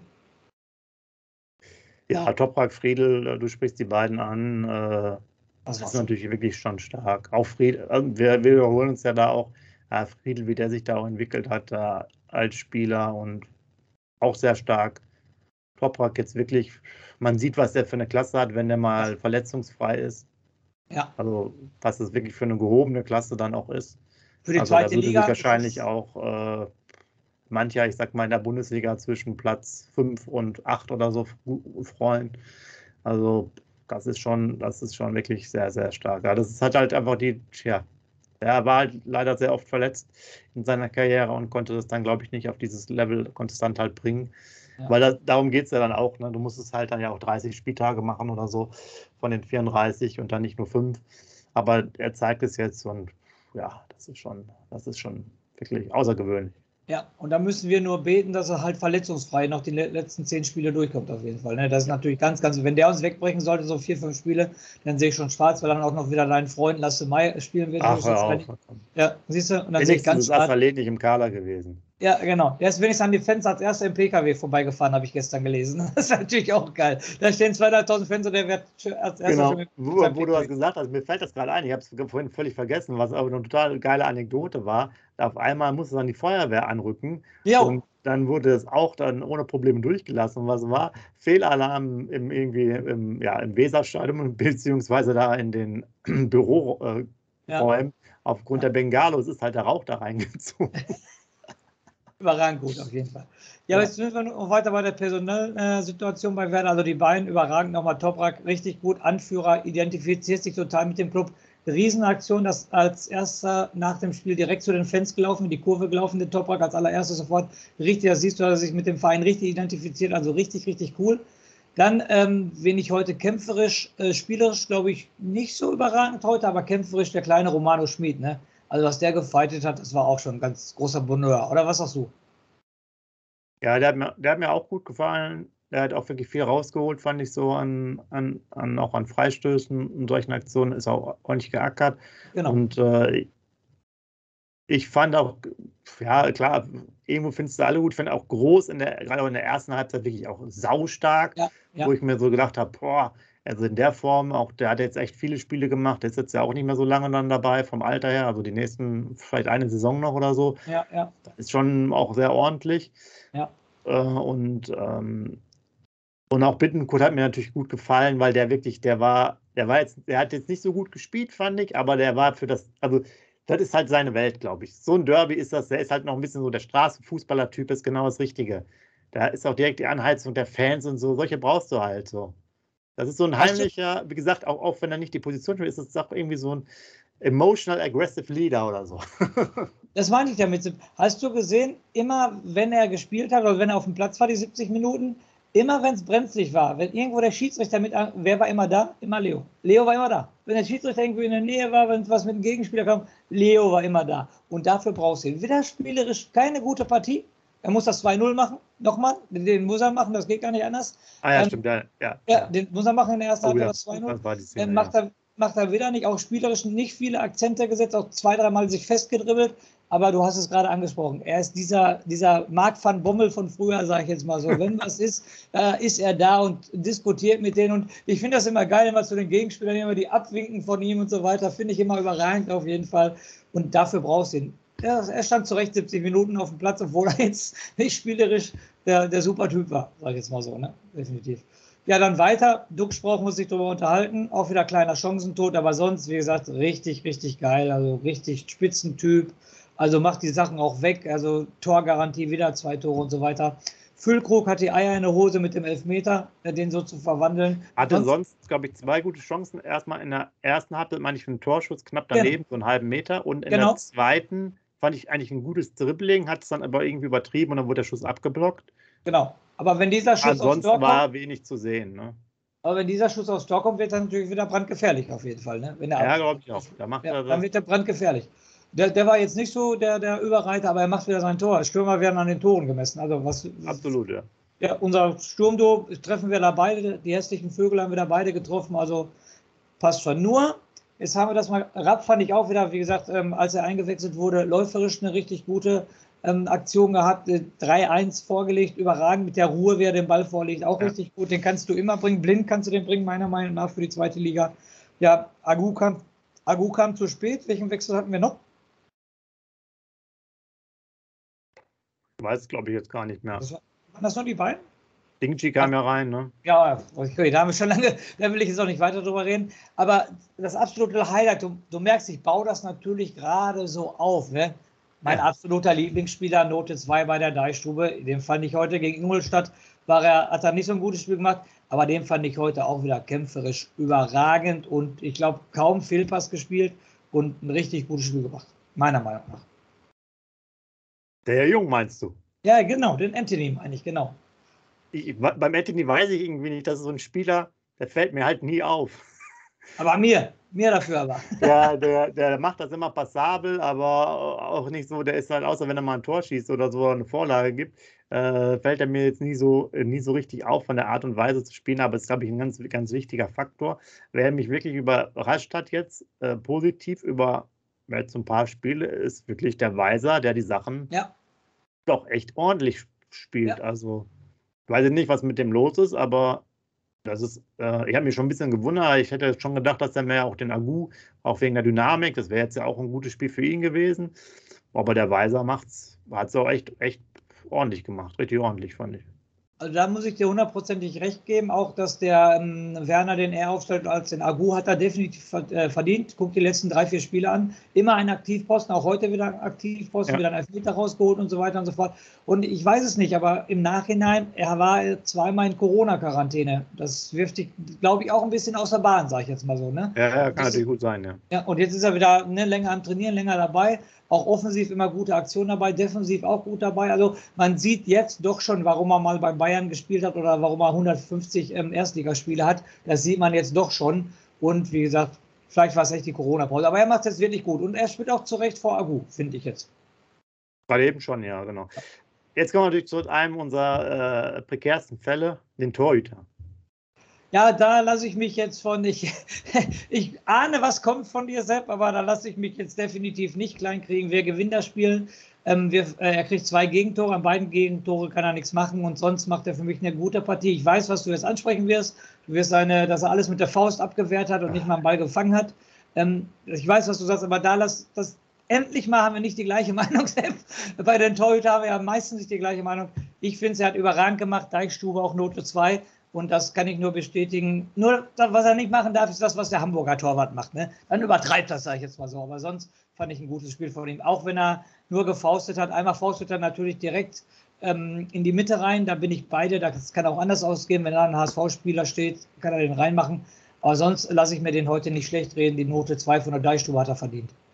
Ja, Toprak, Friedl, du sprichst die beiden an. Äh Das ist natürlich wirklich schon stark. Auch Friedl, wir, wir wiederholen uns ja da auch, ja, Friedl, wie der sich da auch entwickelt hat äh, als Spieler und auch sehr stark. Toprak jetzt wirklich, man sieht, was der für eine Klasse hat, wenn der mal ja. verletzungsfrei ist. Ja. Also, was es wirklich für eine gehobene Klasse dann auch ist. Für die also, zweite da würde Liga sich wahrscheinlich auch äh, mancher, ich sag mal, in der Bundesliga zwischen Platz fünf und acht oder so freuen. Also, das ist schon, das ist schon wirklich sehr, sehr stark. Ja, das ist halt, halt einfach die, ja, er war halt leider sehr oft verletzt in seiner Karriere und konnte das dann, glaube ich, nicht auf dieses Level konstant halt bringen. Ja. Weil das, darum geht es ja dann auch. Ne? Du musst es halt dann ja auch dreißig Spieltage machen oder so von den vierunddreißig und dann nicht nur fünf. Aber er zeigt es jetzt und ja, das ist schon, das ist schon wirklich außergewöhnlich. Ja, und da müssen wir nur beten, dass er halt verletzungsfrei noch die letzten zehn Spiele durchkommt auf jeden Fall. Ne? Das ist natürlich ganz, ganz, wenn der uns wegbrechen sollte, so vier, fünf Spiele, dann sehe ich schon schwarz, weil dann auch noch wieder dein Freund Lasse May spielen wird. Ach, hör auf. Ja, siehst du? Und dann sehe ich ganz schwarz. Ist nicht im Kader gewesen. Ja, genau. Der ist wenigstens an die Fans als erster im P K W vorbeigefahren, habe ich gestern gelesen. Das ist natürlich auch geil. Da stehen zweieinhalbtausend Fans und der wird als erster genau. schon mit Wo, wo du das gesagt hast, mir fällt das gerade ein. Ich habe es vorhin völlig vergessen, was aber eine total geile Anekdote war. Auf einmal musste dann die Feuerwehr anrücken. Jo. Und dann wurde es auch dann ohne Probleme durchgelassen. Und was war? Fehlalarm im, irgendwie im, ja, im Weserstadion, beziehungsweise da in den Büroräumen. Äh, ja. Aufgrund ja. der Bengalos ist halt der Rauch da reingezogen. Überragend gut, auf jeden Fall. Ja, ja. Jetzt sind wir noch weiter bei der Personalsituation bei Werder. Also die beiden überragend nochmal. Toprak, richtig gut. Anführer, identifiziert sich total mit dem Club. Riesenaktion, das als erster nach dem Spiel direkt zu den Fans gelaufen, in die Kurve gelaufen, der Toprak als allererstes sofort. Richtig, da siehst du, dass er sich mit dem Verein richtig identifiziert. Also richtig, richtig cool. Dann, ähm, wen ich heute kämpferisch, äh, spielerisch, glaube ich, nicht so überragend heute, aber kämpferisch der kleine Romano Schmid, ne? Also was der gefightet hat, das war auch schon ein ganz großer Bonheur. Oder was sagst du? Ja, der hat mir, der hat mir auch gut gefallen. Der hat auch wirklich viel rausgeholt, fand ich so, an, an, an auch an Freistößen und solchen Aktionen. Ist auch ordentlich geackert. Genau. Und äh, ich fand auch, ja klar, irgendwo findest du alle gut. Ich fand auch groß, in der, gerade auch in der ersten Halbzeit wirklich auch saustark, ja, ja. wo ich mir so gedacht habe, boah, also in der Form, auch der hat jetzt echt viele Spiele gemacht, der ist jetzt ja auch nicht mehr so lange dann dabei, vom Alter her, also die nächsten, vielleicht eine Saison noch oder so. Ja, ja. Das ist schon auch sehr ordentlich. Ja. Äh, und, ähm, und auch Bittencourt hat mir natürlich gut gefallen, weil der wirklich, der war, der war jetzt, der hat jetzt nicht so gut gespielt, fand ich, aber der war für das, also das ist halt seine Welt, glaube ich. So ein Derby ist das, der ist halt noch ein bisschen so der Straßenfußballer-Typ, ist genau das Richtige. Da ist auch direkt die Anheizung der Fans und so, solche brauchst du halt so. Das ist so ein heimlicher, wie gesagt, auch, auch wenn er nicht die Position spielt, ist das auch irgendwie so ein emotional aggressive Leader oder so. Das meine ich damit. Hast du gesehen, immer wenn er gespielt hat oder wenn er auf dem Platz war, die siebzig Minuten, immer wenn es brenzlig war, wenn irgendwo der Schiedsrichter mit, wer war immer da? Immer Leo. Leo war immer da. Wenn der Schiedsrichter irgendwie in der Nähe war, wenn was mit dem Gegenspieler kam, Leo war immer da. Und dafür brauchst du ihn. Wieder spielerisch keine gute Partie. Er muss das zwei null machen. Nochmal. Den muss er machen, das geht gar nicht anders. Ah ja, ähm, stimmt. Ja, ja, ja, den muss er machen in der ersten oh, Halbzeit, ja, das zwei null. das war die Szene, ähm, macht, ja. er, macht er wieder nicht. Auch spielerisch nicht viele Akzente gesetzt, auch zwei, dreimal sich festgedribbelt. Aber du hast es gerade angesprochen. Er ist dieser, dieser Marc van Bommel von früher, sage ich jetzt mal so. Wenn was ist, äh, ist er da und diskutiert mit denen. Und ich finde das immer geil, immer zu den Gegenspielern, immer die abwinken von ihm und so weiter. Finde ich immer überragend auf jeden Fall. Und dafür brauchst du ihn. Er, er stand zu Recht siebzig Minuten auf dem Platz, obwohl er jetzt nicht spielerisch der, der super Typ war, sage ich jetzt mal so, ne? Definitiv. Ja, dann weiter. Duxch muss sich darüber unterhalten. Auch wieder kleiner Chancentod, aber sonst, wie gesagt, richtig, richtig geil. Also richtig Spitzentyp. Also macht die Sachen auch weg. Also Torgarantie, wieder zwei Tore und so weiter. Füllkrug hat die Eier in der Hose mit dem Elfmeter, den so zu verwandeln. Hatte sonst, sonst glaube ich, zwei gute Chancen. Erstmal in der ersten Halbzeit, meine ich, für einen Torschuss knapp daneben, genau. So einen halben Meter. Und in genau. der zweiten fand ich eigentlich ein gutes Dribbling, hat es dann aber irgendwie übertrieben und dann wurde der Schuss abgeblockt. Genau. Aber wenn dieser Schuss Ansonsten aufs Tor kommt, war wenig zu sehen. Ne? Aber wenn dieser Schuss aufs Tor kommt, wird er natürlich wieder brandgefährlich auf jeden Fall. Ne? Wenn er ja, glaube ich auch. Da macht ja, er das. Dann wird er brandgefährlich. Der, der war jetzt nicht so der, der Überreiter, aber er macht wieder sein Tor. Stürmer werden an den Toren gemessen. Also was, Absolut, ja. Ja, unser Sturmduo treffen wir da beide. Die hässlichen Vögel haben wir da beide getroffen. Also passt schon. Nur, jetzt haben wir das mal. Rapp fand ich auch wieder, wie gesagt, ähm, als er eingewechselt wurde, läuferisch eine richtig gute ähm, Aktion gehabt. drei eins vorgelegt, überragend mit der Ruhe, wer den Ball vorlegt. Auch ja. richtig gut. Den kannst du immer bringen. Blind kannst du den bringen, meiner Meinung nach, für die zweite Liga. Ja, Agu kam, Agu kam zu spät. Welchen Wechsel hatten wir noch? Ich weiß es, glaube ich, jetzt gar nicht mehr. Das war, waren das nur die beiden? Dingchi kam ja rein, ne? Ja, okay, da haben wir schon lange, da will ich jetzt auch nicht weiter drüber reden. Aber das absolute Highlight, du, du merkst, ich baue das natürlich gerade so auf. Ne? Mein ja. absoluter Lieblingsspieler, Note zwei bei der Deichstube, den fand ich heute gegen Ingolstadt, war er, hat er nicht so ein gutes Spiel gemacht, aber den fand ich heute auch wieder kämpferisch überragend und ich glaube, kaum Fehlpass gespielt und ein richtig gutes Spiel gemacht, meiner Meinung nach. Der Jung meinst du? Ja, genau, den Anthony meine ich, genau. Ich, beim Anthony weiß ich irgendwie nicht, das ist so ein Spieler, der fällt mir halt nie auf. Aber mir, mir dafür aber. Ja, der, der macht das immer passabel, aber auch nicht so, der ist halt, außer wenn er mal ein Tor schießt oder so eine Vorlage gibt, äh, fällt er mir jetzt nie so, nie so richtig auf von der Art und Weise zu spielen, aber es ist, glaube ich, ein ganz, ganz wichtiger Faktor. Wer mich wirklich überrascht hat jetzt, äh, positiv über jetzt ein paar Spiele, ist wirklich der Weiser, der die Sachen ja. doch echt ordentlich spielt. Ja. Also ich weiß nicht, was mit dem los ist, aber das ist, äh, ich habe mich schon ein bisschen gewundert. Ich hätte schon gedacht, dass er mehr auch den Agu, auch wegen der Dynamik, das wäre jetzt ja auch ein gutes Spiel für ihn gewesen. Aber der Weiser macht's, hat es auch echt, echt ordentlich gemacht. Richtig ordentlich, fand ich. Also da muss ich dir hundertprozentig recht geben, auch dass der ähm, Werner, den er aufstellt als den Agu, hat er definitiv äh, verdient. Guck die letzten drei, vier Spiele an. Immer ein Aktivposten, auch heute wieder ein Aktivposten, ja. wieder ein Elfmeter rausgeholt und so weiter und so fort. Und ich weiß es nicht, aber im Nachhinein, er war zweimal in Corona-Quarantäne. Das wirft dich, glaube ich, auch ein bisschen aus der Bahn, sage ich jetzt mal so. Ne? Ja, ja, kann natürlich gut sein, ja. Ja, und jetzt ist er wieder ne, länger am Trainieren, länger dabei. Auch offensiv immer gute Aktionen dabei, defensiv auch gut dabei. Also man sieht jetzt doch schon, warum er mal bei Bayern gespielt hat oder warum er hundertfünfzig ähm, Erstligaspiele hat. Das sieht man jetzt doch schon. Und wie gesagt, vielleicht war es echt die Corona-Pause. Aber er macht es jetzt wirklich gut. Und er spielt auch zu Recht vor Agu, finde ich jetzt. Gerade eben schon, ja, genau. Jetzt kommen wir natürlich zu einem unserer äh, prekärsten Fälle, den Torhüter. Ja, da lasse ich mich jetzt von, ich, ich ahne, was kommt von dir, Sepp, aber da lasse ich mich jetzt definitiv nicht kleinkriegen. Wir gewinnen das Spiel. Ähm, wir, äh, er kriegt zwei Gegentore, an beiden Gegentore kann er nichts machen und sonst macht er für mich eine gute Partie. Ich weiß, was du jetzt ansprechen wirst. Du wirst eine, dass er alles mit der Faust abgewehrt hat und nicht mal einen Ball gefangen hat. Ähm, ich weiß, was du sagst, aber da lass das. Endlich mal haben wir nicht die gleiche Meinung, Sepp. Bei den Torhütern haben wir ja meistens nicht die gleiche Meinung. Ich finde, er hat überragend gemacht. Deichstube auch Note zwei. Und das kann ich nur bestätigen. Nur, das, was er nicht machen darf, ist das, was der Hamburger Torwart macht. Ne? Dann übertreibt das, sage ich jetzt mal so. Aber sonst fand ich ein gutes Spiel von ihm. Auch wenn er nur gefaustet hat. Einmal faustet er natürlich direkt ähm, in die Mitte rein. Da bin ich beide. Das kann auch anders ausgehen. Wenn da ein H S V-Spieler steht, kann er den reinmachen. Aber sonst lasse ich mir den heute nicht schlecht reden. Die Note zwei von der Deichstube hat er verdient.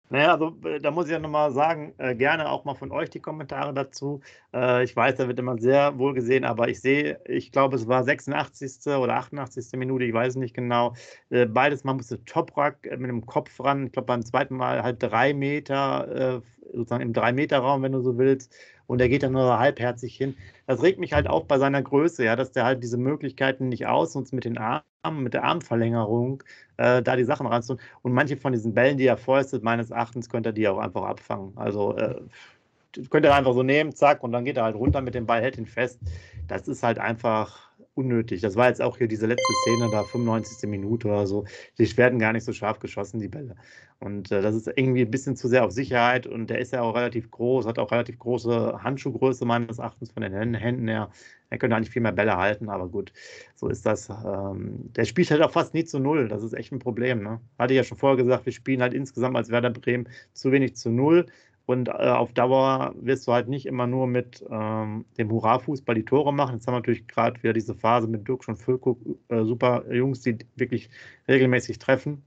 Naja, also da muss ich ja nochmal sagen, äh, gerne auch mal von euch die Kommentare dazu. Äh, ich weiß, da wird immer sehr wohl gesehen, aber ich sehe, ich glaube, es war sechsundachtzigste oder achtundachtzigste Minute, ich weiß nicht genau. Äh, beides Mal musste Toprak äh, mit dem Kopf ran. Ich glaube, beim zweiten Mal halt drei Meter, äh, sozusagen im drei-Meter-Raum, wenn du so willst. Und er geht dann nur halbherzig hin. Das regt mich halt auf bei seiner Größe, ja, dass der halt diese Möglichkeiten nicht ausnutzt mit den Armen, mit der Armverlängerung, äh, da die Sachen ranzutun. Und manche von diesen Bällen, die er fäustet, meines Erachtens könnte er die auch einfach abfangen. Also äh, könnte er einfach so nehmen, zack, und dann geht er halt runter mit dem Ball, hält ihn fest. Das ist halt einfach unnötig. Das war jetzt auch hier diese letzte Szene, da fünfundneunzigste Minute oder so. Die werden gar nicht so scharf geschossen, die Bälle. Und äh, das ist irgendwie ein bisschen zu sehr auf Sicherheit. Und der ist ja auch relativ groß, hat auch relativ große Handschuhgröße meines Erachtens von den Händen her. Er könnte eigentlich viel mehr Bälle halten, aber gut, so ist das. Ähm, der spielt halt auch fast nie zu Null. Das ist echt ein Problem. Ne? Hatte ich ja schon vorher gesagt, wir spielen halt insgesamt als Werder Bremen zu wenig zu Null. Und äh, auf Dauer wirst du halt nicht immer nur mit ähm, dem Hurra-Fußball die Tore machen. Jetzt haben wir natürlich gerade wieder diese Phase mit Dirk und Füllkrug, äh, super Jungs, die wirklich regelmäßig treffen.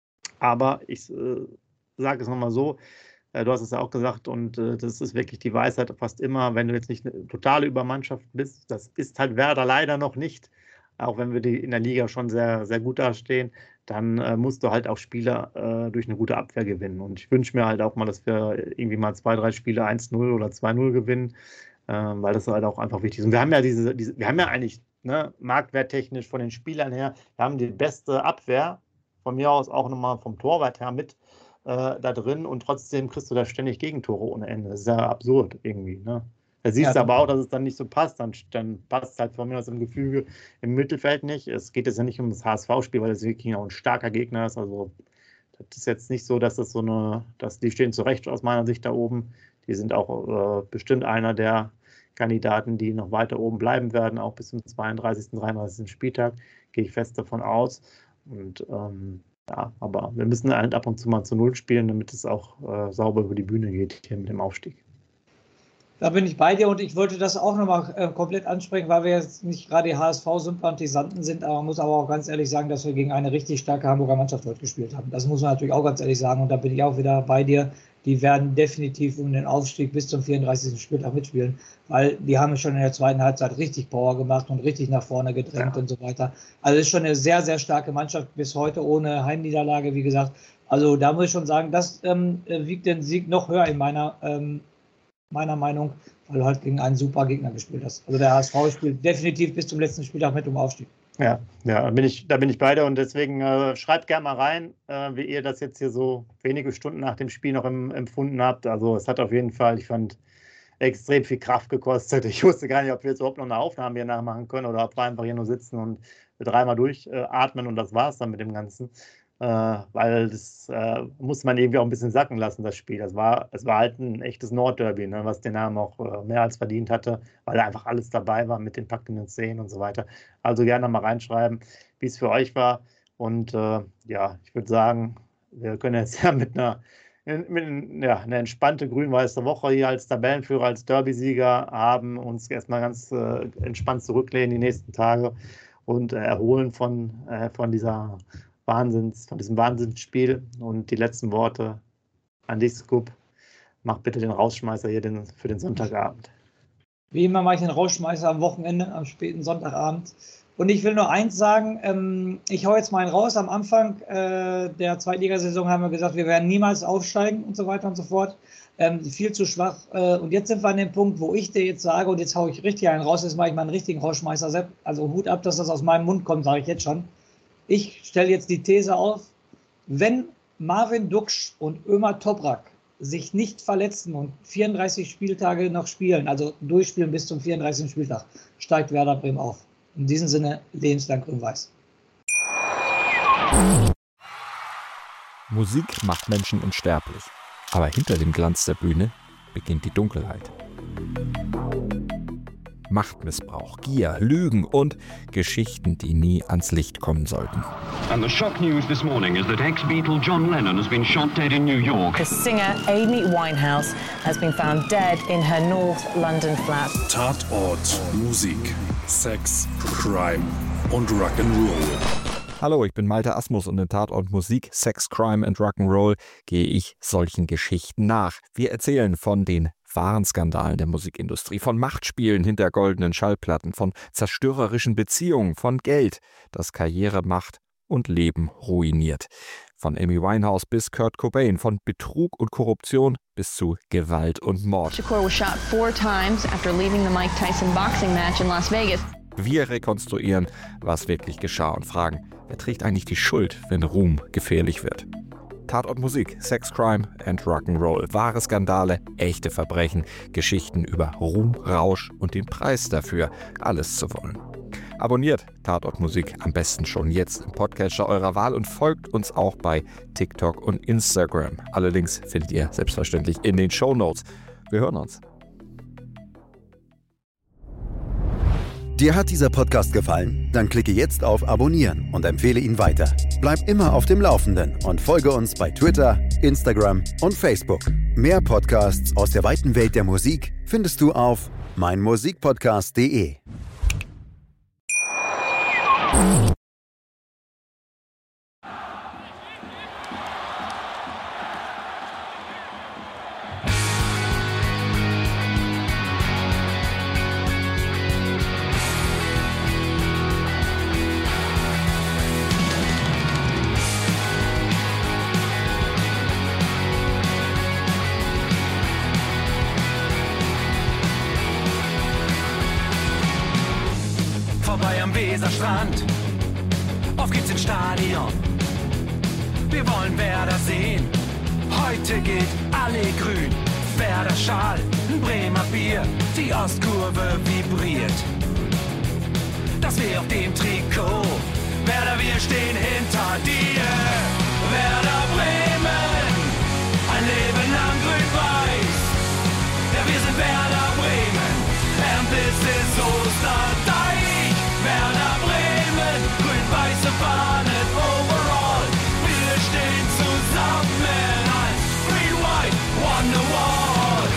Aber ich äh, sage es nochmal so, äh, du hast es ja auch gesagt, und äh, das ist wirklich die Weisheit fast immer, wenn du jetzt nicht eine totale Übermannschaft bist, das ist halt Werder leider noch nicht, auch wenn wir die in der Liga schon sehr, sehr gut dastehen, dann äh, musst du halt auch Spiele äh, durch eine gute Abwehr gewinnen. Und ich wünsche mir halt auch mal, dass wir irgendwie mal zwei, drei Spiele eins null oder zwei null gewinnen, äh, weil das halt auch einfach wichtig ist. Und wir haben ja diese, diese wir haben ja eigentlich, ne, marktwerttechnisch von den Spielern her, wir haben die beste Abwehr, von mir aus auch nochmal vom Torwart her mit äh, da drin, und trotzdem kriegst du da ständig Gegentore ohne Ende. Das ist ja absurd irgendwie, ne? Da siehst du Ja, aber auch, dass es dann nicht so passt. Dann, dann passt es halt von mir aus im Gefüge im Mittelfeld nicht. Es geht jetzt ja nicht um das H S V-Spiel, weil das wirklich auch ein starker Gegner ist. Also das ist jetzt nicht so, dass das so eine, dass die stehen zurecht aus meiner Sicht da oben. Die sind auch äh, bestimmt einer der Kandidaten, die noch weiter oben bleiben werden, auch bis zum zweiunddreißigsten, dreiunddreißigsten Spieltag. Gehe ich fest davon aus. Und ähm, ja, aber wir müssen halt ab und zu mal zu Null spielen, damit es auch äh, sauber über die Bühne geht hier mit dem Aufstieg. Da bin ich bei dir, und ich wollte das auch nochmal äh, komplett ansprechen, weil wir jetzt nicht gerade die H S V-Sympathisanten sind, aber man muss aber auch ganz ehrlich sagen, dass wir gegen eine richtig starke Hamburger Mannschaft heute gespielt haben. Das muss man natürlich auch ganz ehrlich sagen, und da bin ich auch wieder bei dir. Die werden definitiv um den Aufstieg bis zum vierunddreißigsten Spieltag mitspielen, weil die haben schon in der zweiten Halbzeit richtig Power gemacht und richtig nach vorne gedrängt, ja, und so weiter. Also es ist schon eine sehr, sehr starke Mannschaft bis heute ohne Heimniederlage, wie gesagt. Also da muss ich schon sagen, das ähm, wiegt den Sieg noch höher in meiner ähm, meiner Meinung, weil du halt gegen einen super Gegner gespielt hast. Also der H S V spielt definitiv bis zum letzten Spieltag mit um Aufstieg. Ja, ja, da bin ich, da bin ich bei dir, und deswegen äh, schreibt gerne mal rein, äh, wie ihr das jetzt hier so wenige Stunden nach dem Spiel noch im, empfunden habt. Also es hat auf jeden Fall, ich fand, extrem viel Kraft gekostet. Ich wusste gar nicht, ob wir jetzt überhaupt noch eine Aufnahme hier nachmachen können oder ob wir einfach hier nur sitzen und dreimal durchatmen äh, und das war es dann mit dem Ganzen. Äh, weil das äh, muss man irgendwie auch ein bisschen sacken lassen, das Spiel. Das war, es war halt ein echtes Nordderby, ne, was den Namen auch äh, mehr als verdient hatte, weil da einfach alles dabei war mit den packenden Szenen und so weiter. Also gerne mal reinschreiben, wie es für euch war. Und äh, ja, ich würde sagen, wir können jetzt ja mit einer, mit, ja, eine entspannte grün-weiße Woche hier als Tabellenführer, als Derby-Sieger haben, uns erstmal ganz äh, entspannt zurücklehnen die nächsten Tage und äh, erholen von, äh, von dieser Wahnsinns, von diesem Wahnsinnsspiel. Und die letzten Worte an dich, Scoop. Mach bitte den Rausschmeißer hier den, für den Sonntagabend. Wie immer mache ich den Rausschmeißer am Wochenende, am späten Sonntagabend. Und ich will nur eins sagen, ähm, ich hau jetzt mal einen raus. Am Anfang äh, der Zweitligasaison haben wir gesagt, wir werden niemals aufsteigen und so weiter und so fort. Ähm, viel zu schwach. Äh, und jetzt sind wir an dem Punkt, wo ich dir jetzt sage, und jetzt hau ich richtig einen raus, jetzt mache ich mal einen richtigen Rausschmeißer. Also Hut ab, dass das aus meinem Mund kommt, sage ich jetzt schon. Ich stelle jetzt die These auf, wenn Marvin Duksch und Ömer Toprak sich nicht verletzen und vierunddreißig Spieltage noch spielen, also durchspielen bis zum vierunddreißigsten Spieltag, steigt Werder Bremen auf. In diesem Sinne, lebenslang grün-weiß. Musik macht Menschen unsterblich, aber hinter dem Glanz der Bühne beginnt die Dunkelheit. Machtmissbrauch, Gier, Lügen und Geschichten, die nie ans Licht kommen sollten. And the shock news this morning is that ex-Beatle John Lennon has been shot dead in New York. The singer Amy Winehouse has been found dead in her North London flat. Tatort, Musik, Sex, Crime und Rock'n'Roll. Hallo, ich bin Malte Asmus und in Tatort Musik, Sex, Crime and Rock'n'Roll gehe ich solchen Geschichten nach. Wir erzählen von den wahren Skandalen der Musikindustrie, von Machtspielen hinter goldenen Schallplatten, von zerstörerischen Beziehungen, von Geld, das Karriere macht und Leben ruiniert. Von Amy Winehouse bis Kurt Cobain, von Betrug und Korruption bis zu Gewalt und Mord. Shakur was shot four times after leaving the Mike Tyson boxing match in Las Vegas. Wir rekonstruieren, was wirklich geschah und fragen, wer trägt eigentlich die Schuld, wenn Ruhm gefährlich wird? Tatort Musik, Sex, Crime and Rock'n'Roll. Wahre Skandale, echte Verbrechen, Geschichten über Ruhm, Rausch und den Preis dafür, alles zu wollen. Abonniert Tatort Musik am besten schon jetzt im Podcatcher eurer Wahl und folgt uns auch bei TikTok und Instagram. Alle Links findet ihr selbstverständlich in den Shownotes. Wir hören uns. Dir hat dieser Podcast gefallen? Dann klicke jetzt auf Abonnieren und empfehle ihn weiter. Bleib immer auf dem Laufenden und folge uns bei Twitter, Instagram und Facebook. Mehr Podcasts aus der weiten Welt der Musik findest du auf meinmusikpodcast punkt de. Vorbei am Weserstrand, auf geht's ins Stadion. Wir wollen Werder sehen, heute geht alle grün. Werder Schal, ein Bremer Bier, die Ostkurve vibriert. Das weh auf dem Trikot, Werder, wir stehen hinter dir. Werder Bremen, ein Leben lang grün-weiß. Ja, wir sind Werder Bremen, and this is Osterdeich. Werder Bremen, grün-weiße Fahnen overall. Wir stehen zusammen als Green-White Wonderwall.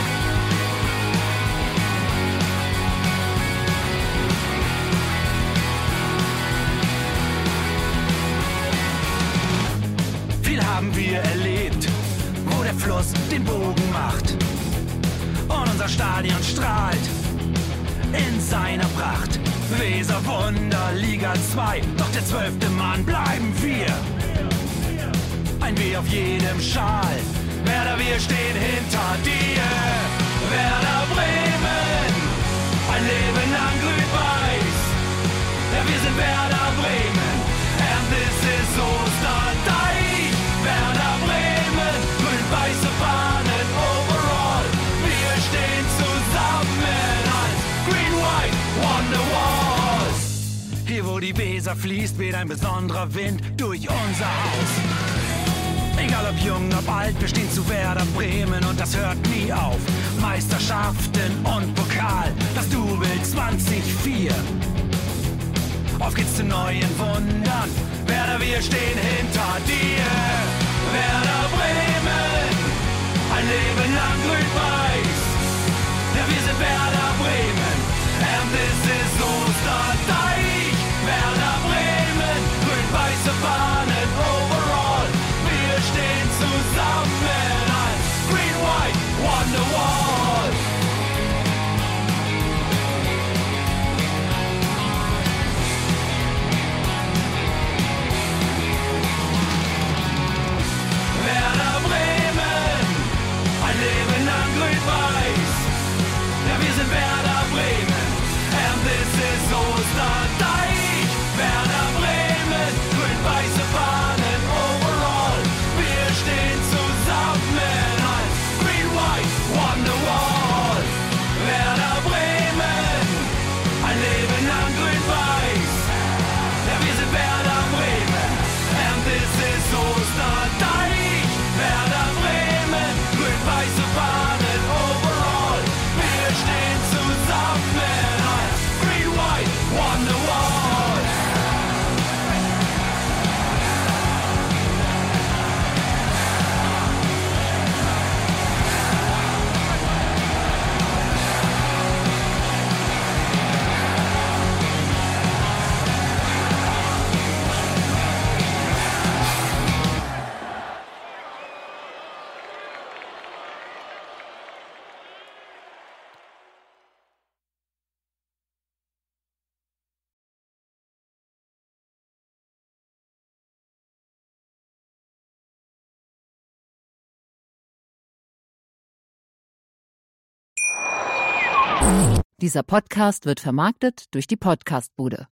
Viel haben wir erlebt, wo der Fluss den Bogen macht. Und unser Stadion strahlt in seiner Pracht. Weser Wunder, Liga zwei, doch der zwölfte Mann bleiben wir. Ein W auf jedem Schal, Werder, wir stehen hinter dir. Werder Bremen, ein Leben lang grün-weiß. Ja, wir sind Werder Bremen, and this is Osterdeich. Werder Bremen, grün-weiße Fahnen overall. Wir stehen zusammen als Green-White Wonderwall. Hier wo die Weser fließt, weht ein besonderer Wind durch unser Haus. Egal ob jung, ob alt, wir stehen zu Werder Bremen und das hört nie auf. Meisterschaften und Pokal, das Double zwanzig vier. Auf geht's zu neuen Wundern, Werder, wir stehen hinter dir. Werder Bremen, ein Leben lang grün-weiß. Ja, wir sind Werder Bremen, and this is Osterdeich. Werder Bremen, grün-weiße Fahnen overall. Wir stehen zusammen als Green-White Wonderwall. Werder Bremen, ein Leben lang grün-weiß. Ja, wir sind Werder Bremen. Dieser Podcast wird vermarktet durch die Podcastbude.